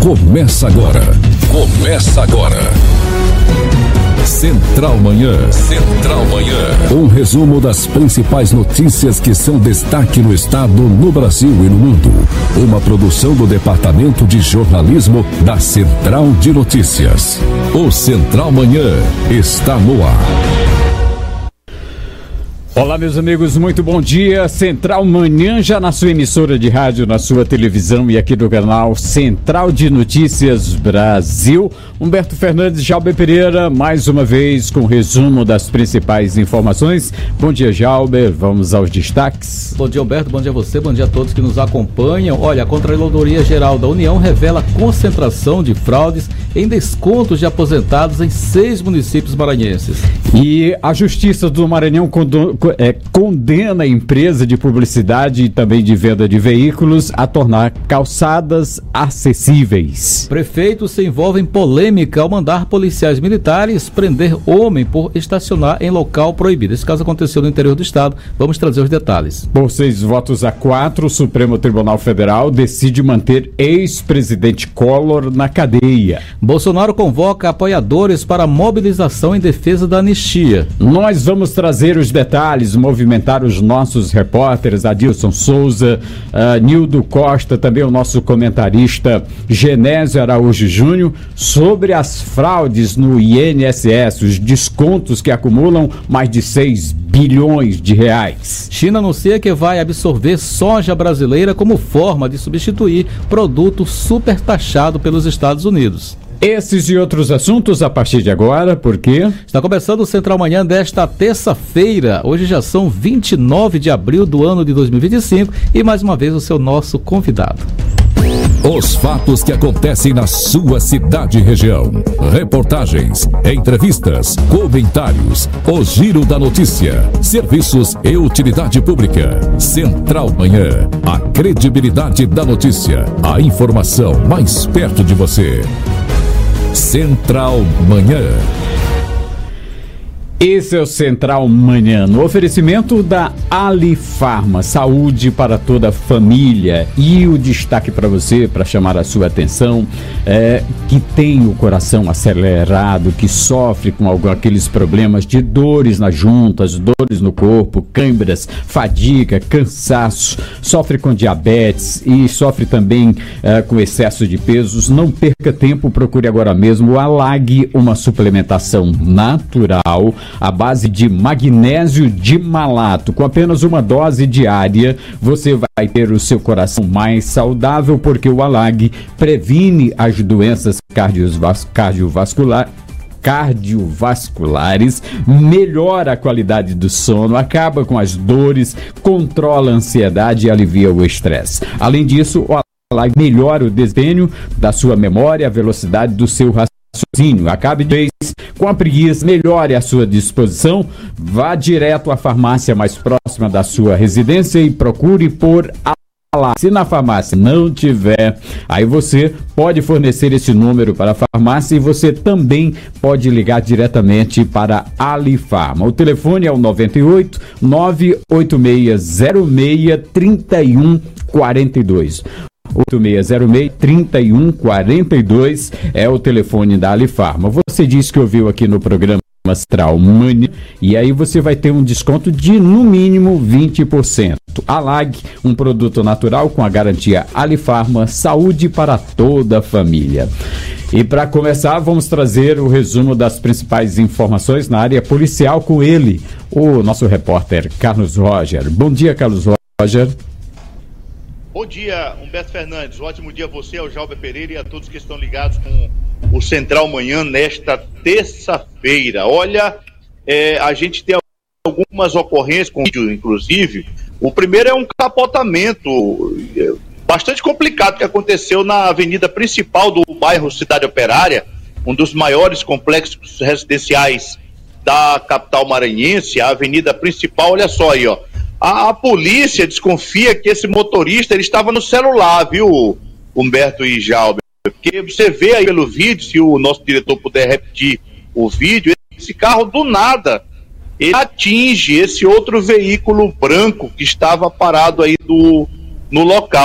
Começa agora. Central Manhã. Central Manhã. Um resumo das principais notícias que são destaque no estado, no Brasil e no mundo. Uma produção do Departamento de Jornalismo da Central de Notícias. O Central Manhã está no ar. Olá, meus amigos, muito bom dia. Central Manhã já na sua emissora de rádio, na sua televisão e aqui do canal Central de Notícias Brasil. Humberto Fernandes, Jalber Pereira, mais uma vez com resumo das principais informações. Bom dia, Jalber. Vamos aos destaques. Bom dia, Humberto. Bom dia a você. Bom dia a todos que nos acompanham. Olha, a Controladoria Geral da União revela concentração de fraudes em descontos de aposentados em 6 municípios maranhenses. E a Justiça do Maranhão condena a empresa de publicidade e também de venda de veículos a tornar calçadas acessíveis. Prefeitos se envolvem em polêmica ao mandar policiais militares prender homem por estacionar em local proibido. Esse caso aconteceu no interior do estado. Vamos trazer os detalhes. Por 6 votos a 4, o Supremo Tribunal Federal decide manter ex-presidente Collor na cadeia. Bolsonaro convoca apoiadores para mobilização em defesa da anistia. Nós vamos trazer os detalhes, movimentar os nossos repórteres, Adilson Souza, Nildo Costa, também o nosso comentarista Genésio Araújo Júnior, sobre as fraudes no INSS, os descontos que acumulam mais de 6 bilhões de reais. China anuncia que vai absorver soja brasileira como forma de substituir produto supertaxado pelos Estados Unidos. Esses e outros assuntos a partir de agora, porque está começando o Central Manhã desta terça-feira. Hoje já são 29 de abril do ano de 2025 e mais uma vez o seu nosso convidado. Os fatos que acontecem na sua cidade e região. Reportagens, entrevistas, comentários, o giro da notícia, serviços e utilidade pública. Central Manhã, a credibilidade da notícia, a informação mais perto de você. Central Manhã. Esse é o Central Manhã, no oferecimento da Alifarma, saúde para toda a família. E o destaque para você, para chamar a sua atenção, que tem o coração acelerado, que sofre com aqueles problemas de dores nas juntas, dores no corpo, câimbras, fadiga, cansaço, sofre com diabetes e sofre também com excesso de pesos. Não perca tempo, procure agora mesmo o Alag, uma suplementação natural à base de magnésio de malato. Com apenas uma dose diária, você vai ter o seu coração mais saudável, porque o Alag previne as doenças cardiovasculares, melhora a qualidade do sono, acaba com as dores, controla a ansiedade e alivia o estresse. Além disso, o Alag melhora o desempenho da sua memória, a velocidade do seu raciocínio. Acabe de vez com a preguiça, melhore a sua disposição, vá direto à farmácia mais próxima da sua residência e procure por Alag. Se na farmácia não tiver, aí você pode fornecer esse número para a farmácia e você também pode ligar diretamente para a Alifarma. O telefone é o 98 98606 3142. 8606-3142 é o telefone da Alifarma. Você disse que ouviu aqui no programa Central Manhã e aí você vai ter um desconto de no mínimo 20%. Alag, um produto natural com a garantia Alifarma, saúde para toda a família. E para começar, vamos trazer o resumo das principais informações na área policial com ele, o nosso repórter Carlos Roger. Bom dia, Carlos Roger. Bom dia, Humberto Fernandes. Ótimo dia a você, ao Jalber Pereira e a todos que estão ligados com o Central Manhã nesta terça-feira. Olha, a gente tem algumas ocorrências, com vídeo inclusive. O primeiro é um capotamento bastante complicado que aconteceu na avenida principal do bairro Cidade Operária, um dos maiores complexos residenciais da capital maranhense, a avenida principal. Olha só aí, ó. A polícia desconfia que esse motorista ele estava no celular, viu, Humberto e Jalber? Porque você vê aí pelo vídeo, se o nosso diretor puder repetir o vídeo, esse carro do nada, ele atinge esse outro veículo branco que estava parado aí no local.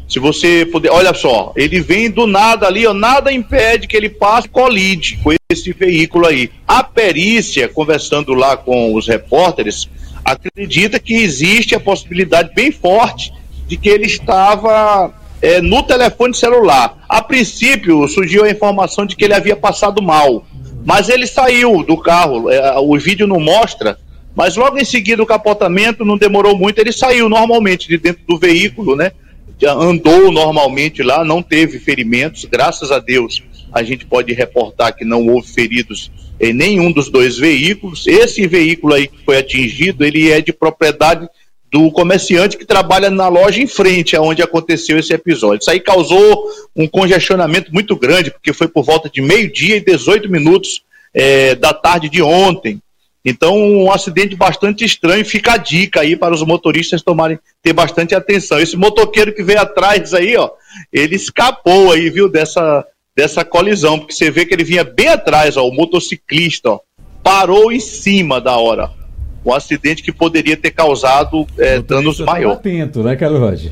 Se você puder, olha só, ele vem do nada ali, ó, nada impede que ele passe e colide com esse veículo aí. A perícia, conversando lá com os repórteres, acredita que existe a possibilidade bem forte de que ele estava no telefone celular. A princípio, surgiu a informação de que ele havia passado mal, mas ele saiu do carro, o vídeo não mostra, mas logo em seguida o capotamento não demorou muito, ele saiu normalmente de dentro do veículo, né? Andou normalmente lá, não teve ferimentos, graças a Deus a gente pode reportar que não houve feridos em nenhum dos dois veículos. Esse veículo aí que foi atingido, ele é de propriedade do comerciante que trabalha na loja em frente aonde aconteceu esse episódio. Isso aí causou um congestionamento muito grande, porque foi por volta de 12:18 da tarde de ontem. Então, um acidente bastante estranho. Fica a dica aí para os motoristas ter bastante atenção. Esse motoqueiro que veio atrás aí, ó, ele escapou aí, viu, dessa colisão, porque você vê que ele vinha bem atrás, ó, o motociclista, ó, parou em cima da hora. Um acidente que poderia ter causado danos maiores. Atento, né, Carlos Roger?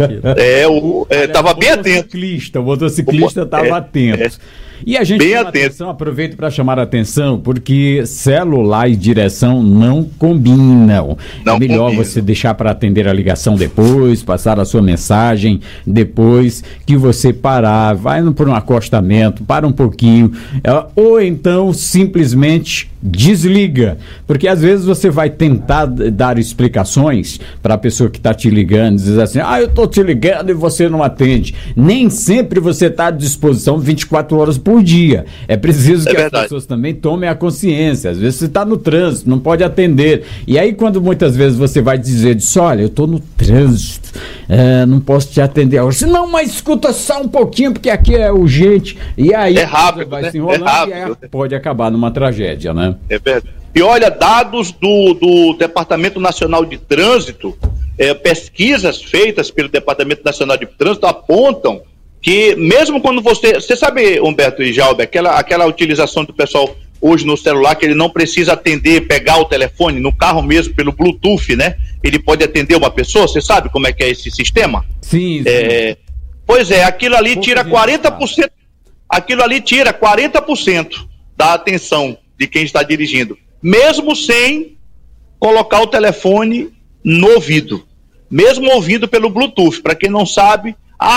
Estava bem atento. O motociclista estava atento. E a gente chama atenção, aproveito para chamar a atenção, porque celular e direção não combinam. É melhor você deixar para atender a ligação depois, passar a sua mensagem depois que você parar, vai por um acostamento, para um pouquinho, ou então simplesmente desliga, porque às vezes você vai tentar dar explicações para a pessoa que está te ligando, dizer assim, eu estou te ligando e você não atende. Nem sempre você está à disposição 24 horas por dia. É preciso que as pessoas também tomem a consciência. Às vezes você está no trânsito, não pode atender. E aí quando muitas vezes você vai dizer olha, eu estou no trânsito, não posso te atender hoje. Não, mas escuta só um pouquinho, porque aqui é urgente. E aí rápido, vai se enrolando e aí pode acabar numa tragédia, né? É verdade. E olha, dados do Departamento Nacional de Trânsito, pesquisas feitas pelo Departamento Nacional de Trânsito apontam que mesmo quando você sabe, Humberto e Jalbe, aquela utilização do pessoal hoje no celular, que ele não precisa atender, pegar o telefone no carro mesmo pelo Bluetooth, né? Ele pode atender uma pessoa, você sabe como é que é esse sistema? Sim. Pois é, aquilo ali tira 40%, tira 40% da atenção de quem está dirigindo, mesmo sem colocar o telefone no ouvido, mesmo ouvindo pelo Bluetooth. Para quem não sabe,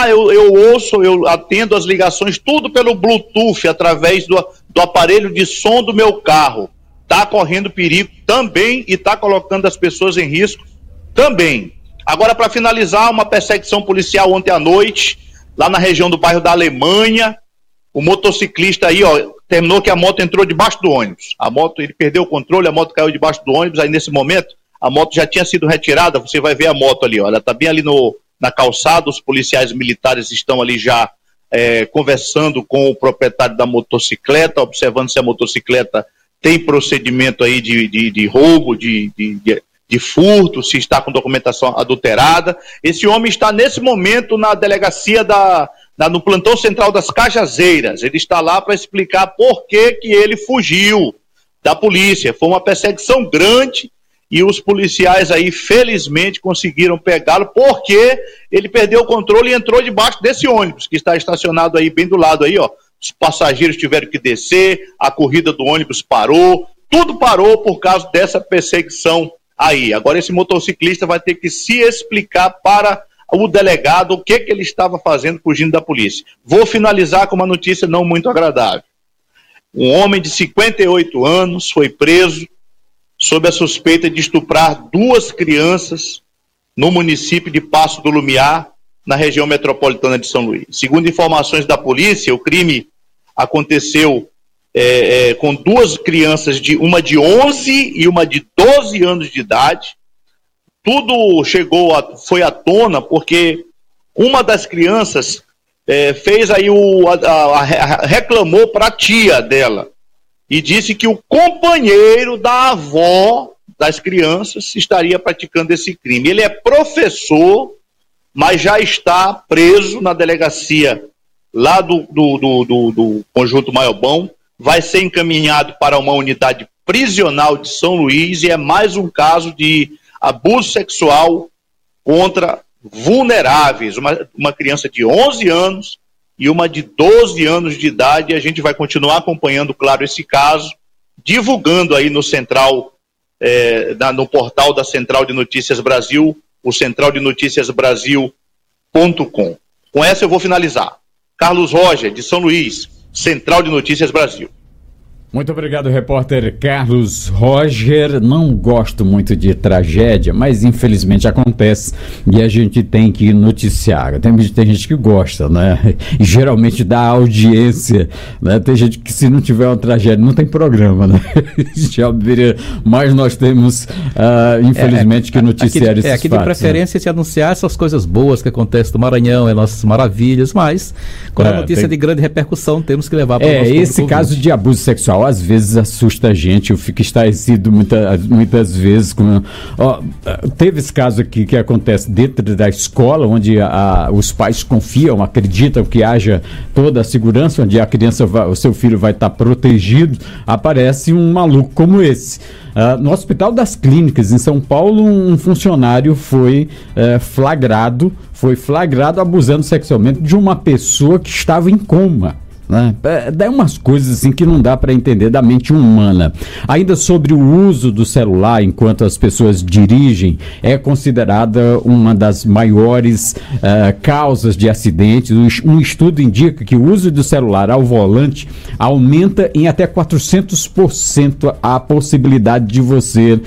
eu atendo as ligações tudo pelo Bluetooth, através do aparelho de som do meu carro. Está correndo perigo também e está colocando as pessoas em risco também. Agora, para finalizar, uma perseguição policial ontem à noite, lá na região do bairro da Alemanha. O motociclista aí, terminou que a moto entrou debaixo do ônibus. Ele perdeu o controle, a moto caiu debaixo do ônibus. Aí nesse momento, a moto já tinha sido retirada. Você vai ver a moto ali, ela está bem ali na calçada. Os policiais militares estão ali já conversando com o proprietário da motocicleta, observando se a motocicleta tem procedimento aí de roubo, de furto, se está com documentação adulterada. Esse homem está nesse momento na delegacia no plantão central das Cajazeiras. Ele está lá para explicar por que ele fugiu da polícia. Foi uma perseguição grande e os policiais aí felizmente conseguiram pegá-lo, porque ele perdeu o controle e entrou debaixo desse ônibus que está estacionado aí bem do lado aí, ó. Os passageiros tiveram que descer, a corrida do ônibus parou, tudo parou por causa dessa perseguição aí. Agora esse motociclista vai ter que se explicar para o delegado o que ele estava fazendo fugindo da polícia. Vou finalizar com uma notícia não muito agradável. Um homem de 58 anos foi preso sob a suspeita de estuprar 2 crianças no município de Passo do Lumiar, na região metropolitana de São Luís. Segundo informações da polícia, o crime aconteceu com 2 crianças, uma de 11 e uma de 12 anos de idade. Tudo foi à tona porque uma das crianças fez aí reclamou para a tia dela e disse que o companheiro da avó das crianças estaria praticando esse crime. Ele é professor, mas já está preso na delegacia lá do Conjunto Maiobão, vai ser encaminhado para uma unidade prisional de São Luís e é mais um caso de abuso sexual contra vulneráveis, uma criança de 11 anos e uma de 12 anos de idade. A gente vai continuar acompanhando, claro, esse caso, divulgando aí no no portal da Central de Notícias Brasil, o centraldenoticiasbrasil.com. Com essa eu vou finalizar. Carlos Roger, de São Luís, Central de Notícias Brasil. Muito obrigado, repórter Carlos Roger. Não gosto muito de tragédia, mas infelizmente acontece e a gente tem que noticiar. Tem gente que gosta, né? E geralmente dá audiência, né? Tem gente que, se não tiver uma tragédia, não tem programa, né? Mas nós temos, infelizmente, que noticiar esses aqui fatos. De preferência, né? Se anunciar essas coisas boas que acontecem no Maranhão, nossas maravilhas, mas quando a notícia de grande repercussão, temos que levar para o nosso esse caso de abuso sexual às vezes assusta a gente. Eu fico estarrecido muitas vezes com... teve esse caso aqui que acontece dentro da escola, onde os pais confiam, acreditam que haja toda a segurança, onde a criança, o seu filho vai estar protegido. Aparece um maluco como esse. No Hospital das Clínicas, em São Paulo, um funcionário foi flagrado abusando sexualmente de uma pessoa que estava em coma. Né? Dá umas coisas assim que não dá para entender da mente humana. Ainda sobre o uso do celular enquanto as pessoas dirigem, é considerada uma das maiores causas de acidentes. Um estudo indica que o uso do celular ao volante aumenta em até 400% a possibilidade de você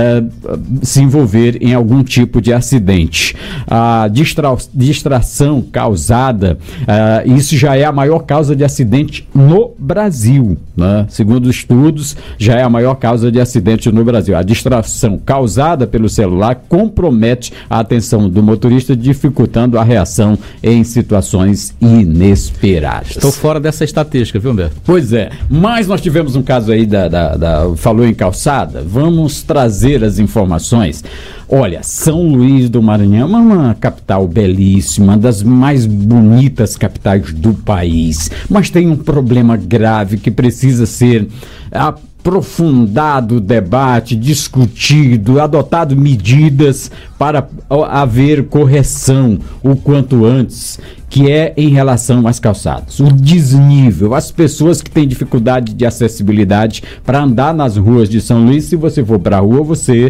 se envolver em algum tipo de acidente. A distração causada, isso já é a maior causa de acidente no Brasil, né? Segundo estudos, já é a maior causa de acidente no Brasil. A distração causada pelo celular compromete a atenção do motorista, dificultando a reação em situações inesperadas. Estou fora dessa estatística, viu, Humberto? Pois é, mas nós tivemos um caso aí falou em calçada. Vamos trazer as informações. Olha, São Luís do Maranhão é uma capital belíssima, uma das mais bonitas capitais do país, mas tem um problema grave que precisa ser aprofundado o debate, discutido, adotado medidas para haver correção o quanto antes, que é em relação às calçadas, o desnível, as pessoas que têm dificuldade de acessibilidade para andar nas ruas de São Luís. Se você for para a rua, você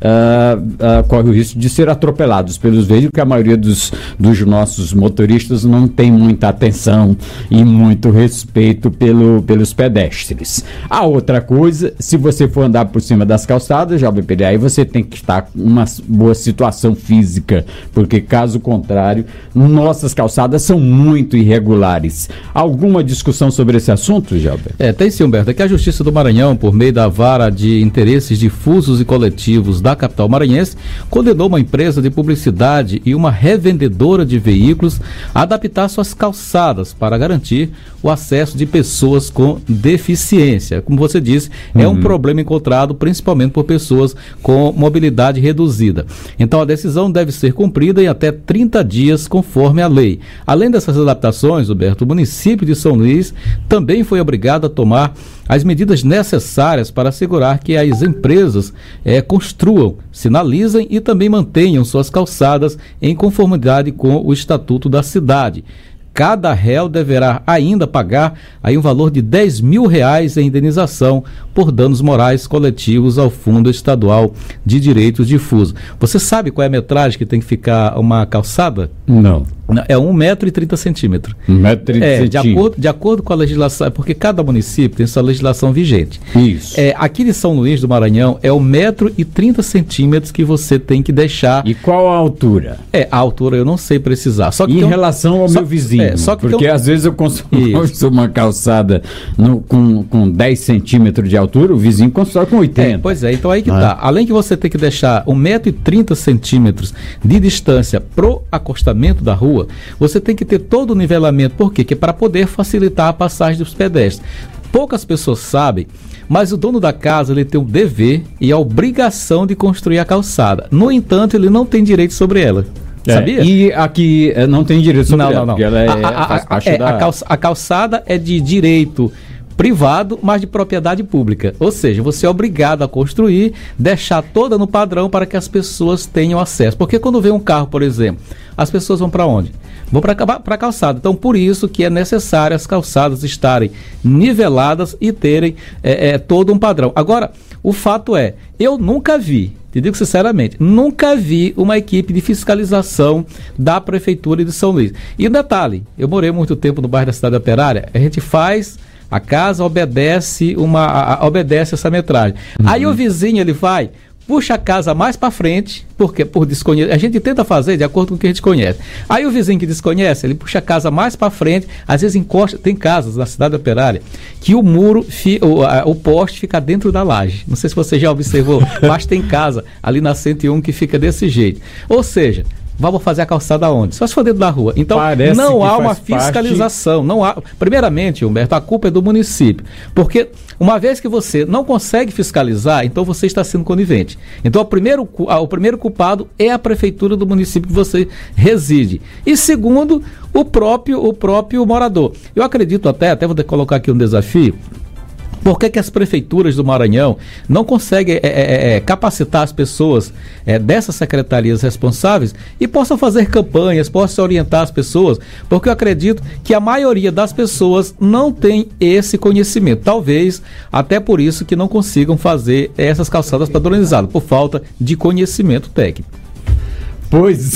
corre o risco de ser atropelado pelos veículos, que a maioria dos nossos motoristas não tem muita atenção e muito respeito pelos pedestres. A outra coisa, se você for andar por cima das calçadas, aí você tem que estar com uma boa situação física, porque caso contrário, nossas calçadas são muito irregulares. Alguma discussão sobre esse assunto, Gelber? Tem sim, Humberto. É que a Justiça do Maranhão, por meio da Vara de Interesses Difusos e Coletivos da capital maranhense, condenou uma empresa de publicidade e uma revendedora de veículos a adaptar suas calçadas para garantir o acesso de pessoas com deficiência. Como você disse, é um problema encontrado principalmente por pessoas com mobilidade reduzida. Então a decisão deve ser cumprida em até 30 dias, conforme a lei. Além dessas adaptações, Humberto, o município de São Luís também foi obrigado a tomar as medidas necessárias para assegurar que as empresas construam, sinalizem e também mantenham suas calçadas em conformidade com o Estatuto da Cidade. Cada réu deverá ainda pagar aí um valor de R$10 mil em indenização por danos morais coletivos ao Fundo Estadual de Direitos Difusos. Você sabe qual é a metragem que tem que ficar uma calçada? Não. É 1,30 m. 1,30 m. De acordo com a legislação, porque cada município tem sua legislação vigente. Isso. Aqui de São Luís do Maranhão é 1,30 m que você tem que deixar. E qual a altura? A altura eu não sei precisar. Só que em relação ao meu vizinho, porque às vezes eu construo uma calçada com 10 centímetros de altura, o vizinho constrói com 80. Pois é, então aí que tá. Além que você tem que deixar 1,30 m de distância pro acostamento da rua, você tem que ter todo o nivelamento. Por quê? Que é para poder facilitar a passagem dos pedestres. Poucas pessoas sabem, mas o dono da casa ele tem o dever e a obrigação de construir a calçada. No entanto, ele não tem direito sobre ela. Sabia? E aqui não tem direito sobre ela. Não. Ela faz parte a calçada é de direito privado, mas de propriedade pública. Ou seja, você é obrigado a construir, deixar toda no padrão para que as pessoas tenham acesso. Porque quando vem um carro, por exemplo, as pessoas vão para onde? Vão para a calçada. Então, por isso que é necessário as calçadas estarem niveladas e terem todo um padrão. Agora, o fato é, eu nunca vi, te digo sinceramente, nunca vi uma equipe de fiscalização da Prefeitura de São Luís. E um detalhe, eu morei muito tempo no bairro da Cidade Operária, a gente faz, a casa obedece essa metragem. Aí o vizinho, ele vai, puxa a casa mais para frente, porque por desconhecer, a gente tenta fazer de acordo com o que a gente conhece. Aí o vizinho que desconhece, ele puxa a casa mais para frente, às vezes encosta, tem casas na Cidade Operária que o muro, o poste fica dentro da laje. Não sei se você já observou, mas tem casa ali na 101 que fica desse jeito. Ou seja, vamos fazer a calçada onde? Só se for dentro da rua. Então, parece não há uma fiscalização. Não há. Primeiramente, Humberto, a culpa é do município. Porque uma vez que você não consegue fiscalizar, então você está sendo conivente. Então, o primeiro culpado é a prefeitura do município que você reside. E segundo, o próprio morador. Eu acredito até vou colocar aqui um desafio. Por que as prefeituras do Maranhão não conseguem capacitar as pessoas dessas secretarias responsáveis e possam fazer campanhas, possam orientar as pessoas? Porque eu acredito que a maioria das pessoas não tem esse conhecimento. Talvez até por isso que não consigam fazer essas calçadas padronizadas, por falta de conhecimento técnico. Pois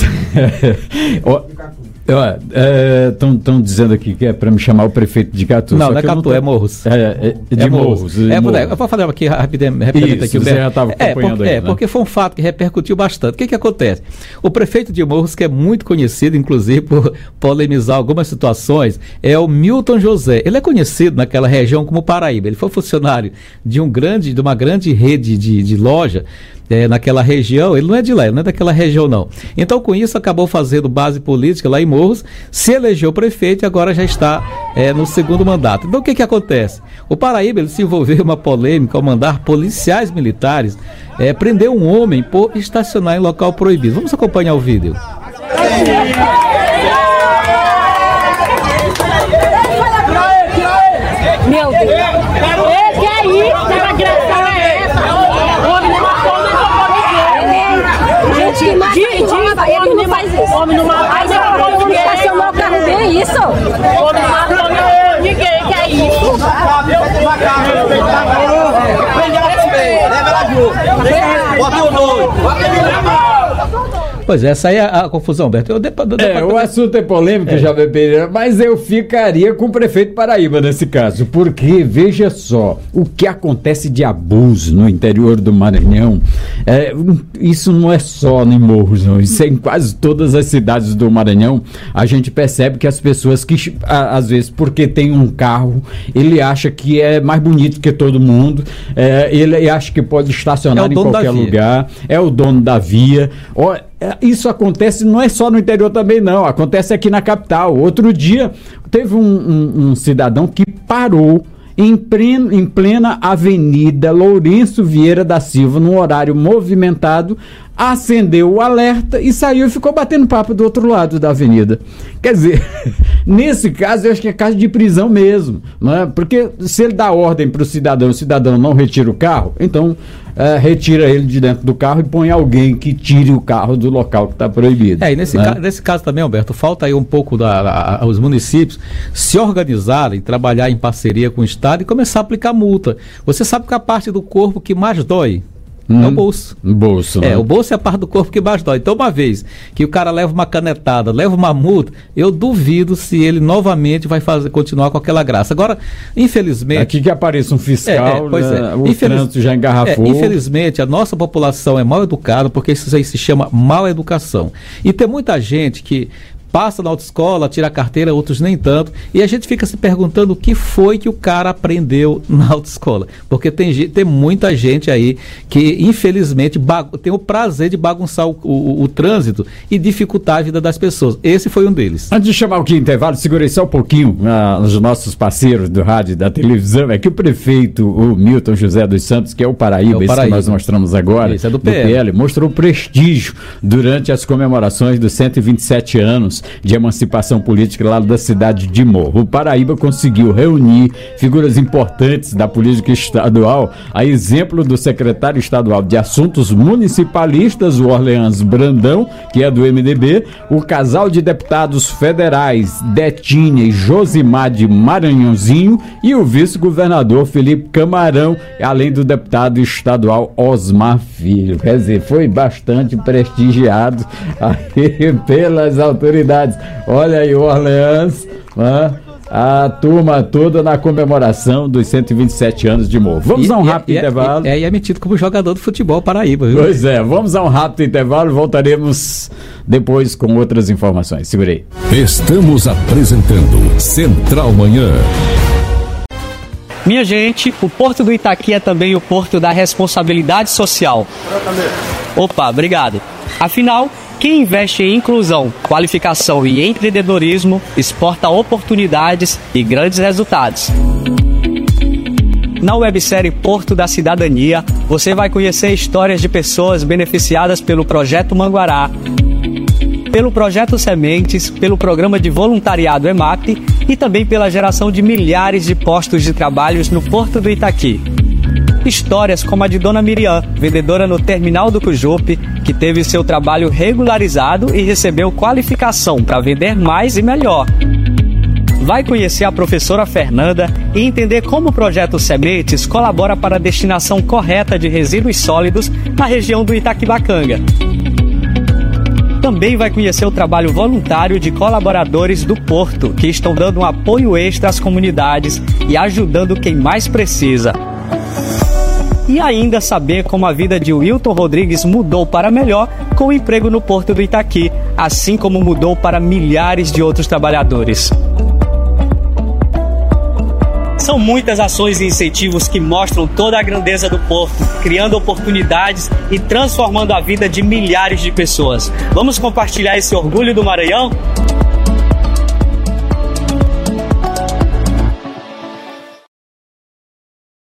estão dizendo aqui que é para me chamar o prefeito de Catu. Não, não é Catu, é Morros. De Morros. Eu vou falar aqui rapidamente. Isso, você já estava acompanhando aí, né? Porque foi um fato que repercutiu bastante. O que acontece? O prefeito de Morros, que é muito conhecido, inclusive, por polemizar algumas situações, é o Milton José. Ele é conhecido naquela região como Paraíba. Ele foi funcionário de uma grande rede de loja naquela região. Ele não é de lá, ele não é daquela região não. Então com isso acabou fazendo base política lá em Morros, se elegeu prefeito e agora já está no segundo mandato. Então o que acontece? O Paraíba, ele se envolveu em uma polêmica ao mandar policiais militares prender um homem por estacionar em local proibido. Vamos acompanhar o vídeo. Meu Deus, que é isso? Que agressão é essa? Ele não faz isso. Homem não mata. Aí você estacionou o carro bem, isso? Homem não mata ninguém, que é isso? Bota o doido. Pois é, essa aí é a confusão, Beto. O assunto é polêmico, Jalber Pereira, mas eu ficaria com o prefeito Paraíba nesse caso, porque, veja só, o que acontece de abuso no interior do Maranhão, isso não é só em Morros, não, isso é em quase todas as cidades do Maranhão. A gente percebe que as pessoas que, às vezes, porque tem um carro, ele acha que é mais bonito que todo mundo, ele acha que pode estacionar em qualquer lugar, é o dono da via. Isso acontece, não é só no interior também não, acontece aqui na capital. Outro dia teve um cidadão que parou em plena Avenida Lourenço Vieira da Silva, num horário movimentado, acendeu o alerta e saiu e ficou batendo papo do outro lado da avenida. Quer dizer, nesse caso eu acho que é caso de prisão mesmo, né? Porque se ele dá ordem para o cidadão não retira o carro, então retira ele de dentro do carro e põe alguém que tire o carro do local que está proibido. E nesse caso também, Alberto, falta aí um pouco os municípios se organizarem, trabalhar em parceria com o Estado e começar a aplicar multa. Você sabe que a parte do corpo que mais dói é o bolso. Né? O bolso é a parte do corpo que mais dói. Então, uma vez que o cara leva uma canetada, leva uma multa, eu duvido se ele novamente vai continuar com aquela graça. Agora, infelizmente... Aqui que apareça um fiscal, o trânsito já engarrafou. Infelizmente, a nossa população é mal educada, porque isso aí se chama mal educação. E tem muita gente que passa na autoescola, tira a carteira, outros nem tanto, e a gente fica se perguntando o que foi que o cara aprendeu na autoescola, porque tem muita gente aí que infelizmente tem o prazer de bagunçar o trânsito e dificultar a vida das pessoas. Esse foi um deles. Antes de chamar o intervalo, segurei só um pouquinho os nossos parceiros do rádio e da televisão, é que o prefeito, o Milton José dos Santos, que é o Paraíba, esse que nós mostramos agora, esse é do PL, mostrou prestígio durante as comemorações dos 127 anos de emancipação política lá da cidade de Morro. O Paraíba conseguiu reunir figuras importantes da política estadual, a exemplo do secretário estadual de Assuntos Municipalistas, o Orleans Brandão, que é do MDB, o casal de deputados federais Detinha e Josimar de Maranhãozinho e o vice-governador Felipe Camarão, além do deputado estadual Osmar Filho. Quer dizer, foi bastante prestigiado aí pelas autoridades. Olha aí o Orleans, a turma toda na comemoração dos 127 anos de Morro. Vamos a um rápido intervalo. E é metido como jogador do futebol Paraíba, viu? Pois é, vamos a um rápido intervalo, voltaremos depois com outras informações. Segura aí. Estamos apresentando Central Manhã. Minha gente, o Porto do Itaqui é também o Porto da Responsabilidade Social. Opa, obrigado. Afinal, quem investe em inclusão, qualificação e empreendedorismo exporta oportunidades e grandes resultados. Na websérie Porto da Cidadania, você vai conhecer histórias de pessoas beneficiadas pelo Projeto Manguará, pelo Projeto Sementes, pelo Programa de Voluntariado EMAP e também pela geração de milhares de postos de trabalho no Porto do Itaqui. Histórias como a de Dona Miriam, vendedora no terminal do Cujupe, que teve seu trabalho regularizado e recebeu qualificação para vender mais e melhor. Vai conhecer a professora Fernanda e entender como o Projeto Sementes colabora para a destinação correta de resíduos sólidos na região do Itaquibacanga. Também vai conhecer o trabalho voluntário de colaboradores do Porto, que estão dando um apoio extra às comunidades e ajudando quem mais precisa. E ainda saber como a vida de Wilton Rodrigues mudou para melhor com o emprego no Porto do Itaqui, assim como mudou para milhares de outros trabalhadores. São muitas ações e incentivos que mostram toda a grandeza do Porto, criando oportunidades e transformando a vida de milhares de pessoas. Vamos compartilhar esse orgulho do Maranhão?